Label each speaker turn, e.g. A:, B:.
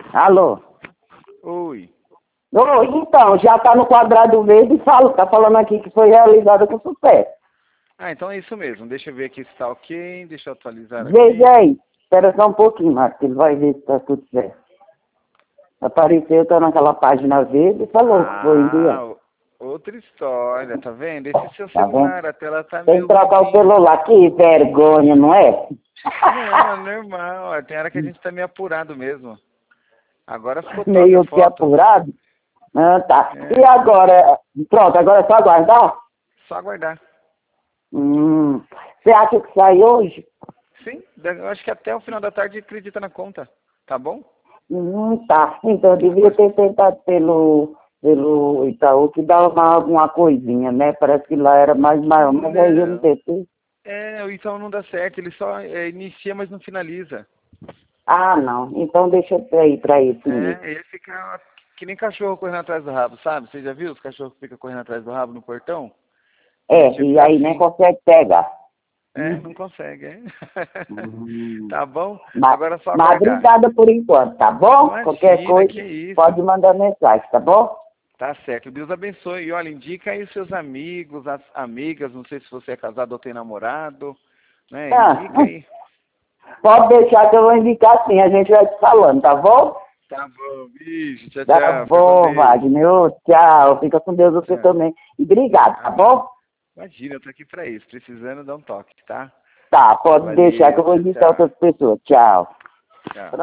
A: Alô?
B: Oi.
A: Oi, então, já tá no quadrado verde e tá falando aqui que foi realizada com sucesso.
B: Ah, então é isso mesmo. Deixa eu ver aqui se está ok. Deixa eu atualizar aqui.
A: Veja aí, espera só um pouquinho, Marcos, que ele vai ver se tá tudo certo. Apareceu, tá naquela página verde e falou que foi enviado.
B: Outra história, tá vendo? Esse seu
A: Tá vendo?
B: celular, a tela tá
A: Tem
B: meio
A: que trocar o
B: ruimzinha.
A: celular, que vergonha, não é?
B: Não, é normal. Tem hora que a gente tá meio apurado mesmo. Agora ficou top a
A: Meio que
B: foto.
A: apurado. Ah, tá. E
B: É,
A: agora? Pronto, agora é só aguardar?
B: só aguardar.
A: Você acha que sai hoje?
B: Sim, eu acho que até o final da tarde acredita na conta. Tá bom?
A: Tá. Então eu devia ter tentado pelo Itaú, que dá alguma coisinha, né? Parece que lá era mais maior, mas aí eu não
B: Não.
A: tentei.
B: É, então não dá certo. Ele só inicia, mas não finaliza.
A: Ah, não. Então deixa eu ir pra esse mesmo.
B: É, ele fica que nem cachorro correndo atrás do rabo, sabe? Você já viu os cachorros que ficam correndo atrás do rabo no portão? Ele
A: É,
B: tipo
A: e
B: é
A: aí nem
B: assim.
A: consegue pegar.
B: É, não consegue, é?
A: Hum.
B: Tá bom?
A: Mas,
B: Agora é só
A: mas
B: aguardar.
A: obrigada por enquanto, tá bom? Qualquer
B: Imagina,
A: coisa,
B: que isso.
A: pode mandar mensagem, tá bom?
B: Tá certo. Deus abençoe. E olha, indica aí os seus amigos, as amigas, não sei se você é casado ou tem namorado, né?
A: Ah,
B: Indica aí.
A: pode deixar que eu vou indicar sim, a gente vai te falando, tá bom?
B: Tá bom, bicho. Tchau,
A: Tá
B: tchau. Fica com
A: bom,
B: Deus.
A: Wagner. Ô, tchau. Fica com Deus você
B: Tchau.
A: também. E obrigado, tá
B: Amém.
A: bom?
B: Imagina, eu tô aqui pra isso. Precisando, dá um toque, tá?
A: Tá, pode deixar que
B: Valeu.
A: eu vou
B: Tchau,
A: indicar
B: tchau.
A: outras pessoas. Tchau.
B: Tchau.